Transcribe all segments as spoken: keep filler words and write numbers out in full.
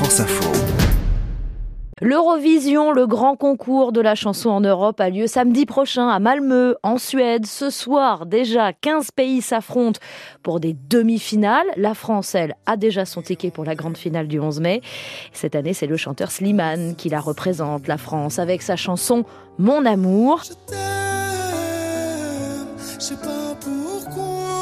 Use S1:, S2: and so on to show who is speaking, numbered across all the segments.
S1: France Info.
S2: L'Eurovision, le grand concours de la chanson en Europe, a lieu samedi prochain à Malmö, en Suède. Ce soir, déjà, quinze pays s'affrontent pour des demi-finales. La France, elle, a déjà son ticket pour la grande finale du onze mai. Cette année, c'est le chanteur Slimane qui la représente, la France, avec sa chanson « Mon amour ».
S3: Je t'aime, je sais pas pourquoi.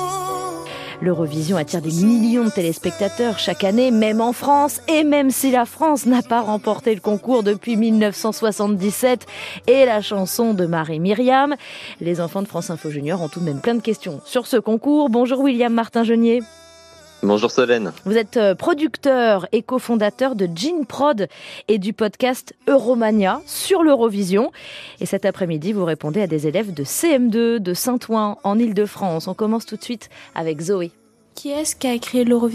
S2: L'Eurovision attire des millions de téléspectateurs chaque année, même en France, et même si la France n'a pas remporté le concours depuis mille neuf cent soixante-dix-sept et la chanson de Marie-Myriam, les enfants de France Info Junior ont tout de même plein de questions sur ce concours. Bonjour William Martin-Genier.
S4: Bonjour Solène.
S2: Vous êtes producteur et cofondateur de Gin Prod et du podcast Euromania sur l'Eurovision. Et cet après-midi, vous répondez à des élèves de C M deux de Saint-Ouen en Île-de-France. On commence tout de suite avec Zoé.
S5: Qui est-ce qui a créé l'Eurovision ?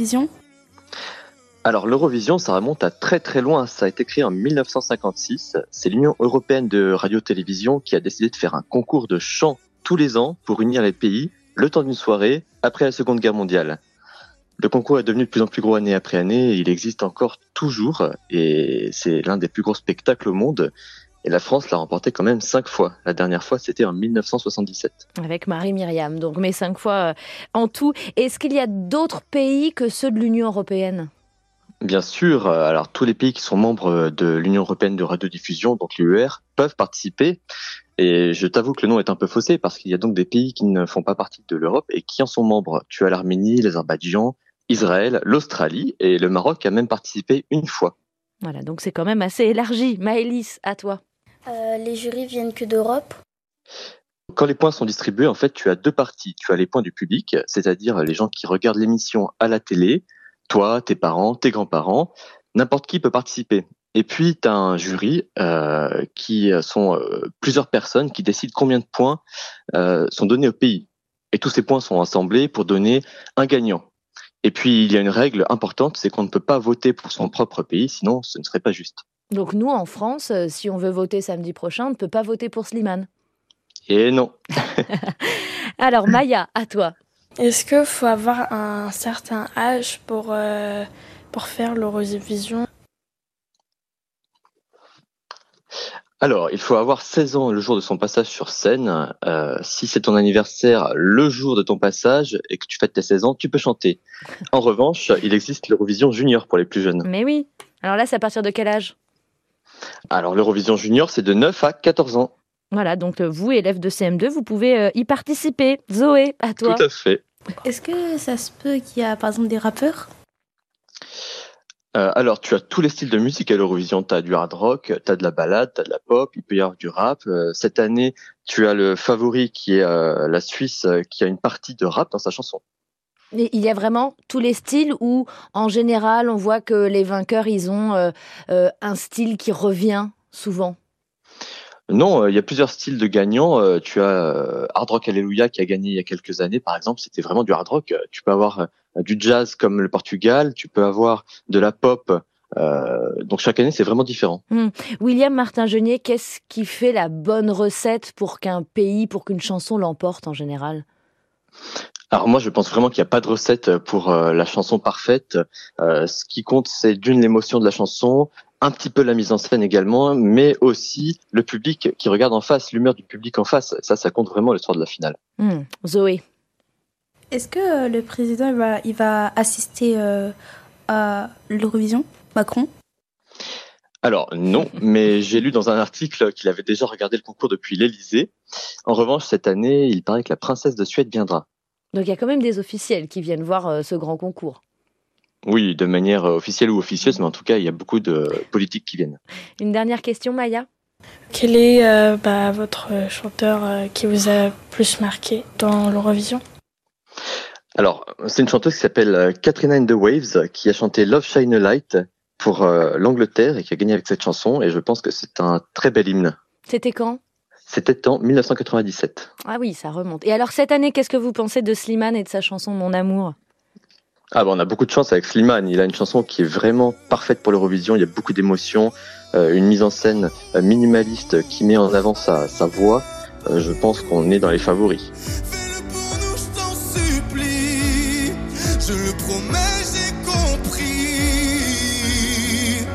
S4: Alors l'Eurovision, ça remonte à très très loin. Ça a été créé en mille neuf cent cinquante-six. C'est l'Union européenne de radio-télévision qui a décidé de faire un concours de chant tous les ans pour unir les pays le temps d'une soirée après la Seconde Guerre mondiale. Le concours est devenu de plus en plus gros année après année, il existe encore toujours et c'est l'un des plus gros spectacles au monde. Et la France l'a remporté quand même cinq fois. La dernière fois, c'était en mille neuf cent soixante-dix-sept.
S2: Avec Marie-Myriam, donc mais cinq fois en tout. Est-ce qu'il y a d'autres pays que ceux de l'Union européenne ?
S4: Bien sûr, alors tous les pays qui sont membres de l'Union européenne de radiodiffusion, donc l'U E R, peuvent participer. Et je t'avoue que le nom est un peu faussé parce qu'il y a donc des pays qui ne font pas partie de l'Europe et qui en sont membres. Tu as l'Arménie, l'Azerbaïdjan, Israël, l'Australie et le Maroc a même participé une fois.
S2: Voilà, donc c'est quand même assez élargi. Maëlys, à toi.
S6: Euh, les jurys viennent que d'Europe ?
S4: Quand les points sont distribués, en fait, tu as deux parties. Tu as les points du public, c'est-à-dire les gens qui regardent l'émission à la télé, toi, tes parents, tes grands-parents, n'importe qui peut participer. Et puis, tu as un jury euh, qui sont euh, plusieurs personnes qui décident combien de points euh, sont donnés au pays. Et tous ces points sont assemblés pour donner un gagnant. Et puis, il y a une règle importante, c'est qu'on ne peut pas voter pour son propre pays, sinon ce ne serait pas juste.
S2: Donc nous, en France, si on veut voter samedi prochain, on ne peut pas voter pour Slimane.
S4: Et non.
S2: Alors, Maya, à toi.
S5: Est-ce qu'il faut avoir un certain âge pour, euh, pour faire l'Eurovision ?
S4: Alors, il faut avoir seize ans le jour de son passage sur scène. Euh, si c'est ton anniversaire le jour de ton passage et que tu fêtes tes seize ans, tu peux chanter. En revanche, il existe l'Eurovision Junior pour les plus jeunes.
S2: Mais oui. Alors là, c'est à partir de quel âge ?
S4: Alors, l'Eurovision Junior, c'est de neuf à quatorze ans.
S2: Voilà, donc vous, élèves de C M deux, vous pouvez y participer. Zoé, à toi.
S4: Tout à fait.
S5: Est-ce que ça se peut qu'il y a, par exemple, des rappeurs ?
S4: Euh, alors, tu as tous les styles de musique à l'Eurovision. Tu as du hard rock, tu as de la ballade, tu as de la pop, il peut y avoir du rap. Euh, cette année, tu as le favori qui est euh, la Suisse, euh, qui a une partie de rap dans sa chanson.
S2: Et il y a vraiment tous les styles où, en général, on voit que les vainqueurs, ils ont euh, euh, un style qui revient souvent.
S4: Non, il y a plusieurs styles de gagnants. Euh, tu as euh, Hard Rock Hallelujah qui a gagné il y a quelques années, par exemple. C'était vraiment du hard rock. Tu peux avoir euh, du jazz comme le Portugal. Tu peux avoir de la pop. Euh, donc chaque année, c'est vraiment différent.
S2: Mmh. William Martin-Genier, qu'est-ce qui fait la bonne recette pour qu'un pays, pour qu'une chanson l'emporte en général ?
S4: Alors moi, je pense vraiment qu'il n'y a pas de recette pour euh, la chanson parfaite. Euh, ce qui compte, c'est d'une l'émotion de la chanson, un petit peu la mise en scène également, mais aussi le public qui regarde en face, l'humeur du public en face. Ça, ça compte vraiment le soir de la finale.
S2: Mmh. Zoé.
S5: Est-ce que le président il va, il va assister euh, à l'Eurovision, Macron ?
S4: Alors non, mais j'ai lu dans un article qu'il avait déjà regardé le concours depuis l'Élysée. En revanche, cette année, il paraît que la princesse de Suède viendra.
S2: Donc il y a quand même des officiels qui viennent voir euh, ce grand concours.
S4: Oui, de manière officielle ou officieuse, mais en tout cas, il y a beaucoup de politiques qui viennent.
S2: Une dernière question, Maya ?
S5: Quel est euh, bah, votre chanteur euh, qui vous a plus marqué dans l'Eurovision ?
S4: Alors, c'est une chanteuse qui s'appelle Katrina and the Waves, qui a chanté Love Shine a Light pour euh, l'Angleterre et qui a gagné avec cette chanson. Et je pense que c'est un très bel hymne.
S2: C'était quand ?
S4: C'était en dix-neuf cent quatre-vingt-dix-sept.
S2: Ah oui, ça remonte. Et alors cette année, qu'est-ce que vous pensez de Slimane et de sa chanson Mon amour ?
S4: Ah bah on a beaucoup de chance avec Slimane. Il a une chanson qui est vraiment parfaite pour l'Eurovision. Il y a beaucoup d'émotions, euh, une mise en scène euh, minimaliste qui met en avant sa, sa voix. Euh, je pense qu'on est dans les favoris.
S3: Fais-le pour nous, je t'en supplie. Je le promets, j'ai compris.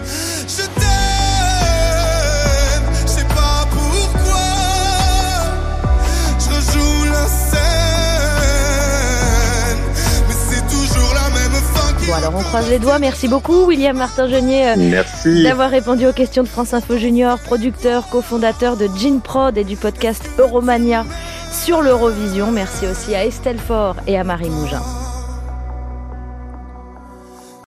S2: Alors on croise les doigts. Merci beaucoup William Martin-Genier euh,
S4: Merci.
S2: d'avoir répondu aux questions de France Info Junior, producteur, cofondateur de Gin Prod et du podcast Euromania sur l'Eurovision. Merci aussi à Estelle Faure et à Marie Mougin.